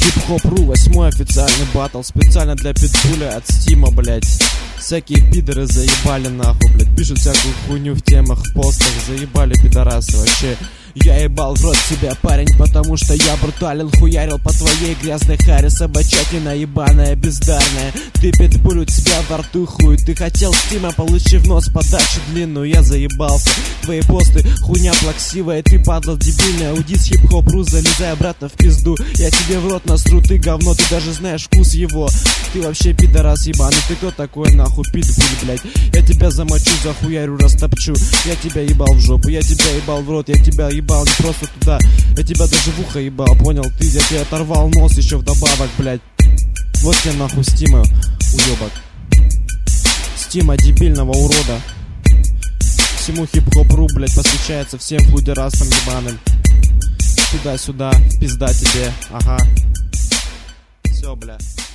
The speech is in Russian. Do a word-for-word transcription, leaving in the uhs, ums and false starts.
Хип-хоп.ру, восьмой официальный баттл специально для питбуля от Стима, блять. Всякие пидоры заебали нахуй, блять. Пишут всякую хуйню в темах, в постах. Заебали пидорасы вообще. Я ебал в рот тебя, парень, потому что я брутален. Хуярил по твоей грязной харе, собачатина ебаная, бездарная. Ты питбуль, у тебя во рту хуй. Ты хотел Стима, получив в нос подачу длинную. Я заебался, твои посты хуйня плаксивая. Ты падла дебильная, уйди с хип-хоп.ру, залезай обратно в пизду. Я тебе в рот насру, ты говно, ты даже знаешь вкус его. Ты вообще пидорас ебаный, ты кто такой нахуй, питбуль, блять? Я тебя замочу, захуярю, растопчу. Я тебя ебал в жопу, я тебя ебал в рот, я тебя ебал не просто туда, я тебя даже в ухо ебал, понял? Ты, я тебе оторвал нос еще вдобавок, блять. Вот тебе нахуй Стима, уебок. Стима дебильного урода. Всему хип-хоп.ру, блять, посвящается всем флудерастам ебаным. Туда-сюда, пизда тебе, ага. Все, бля.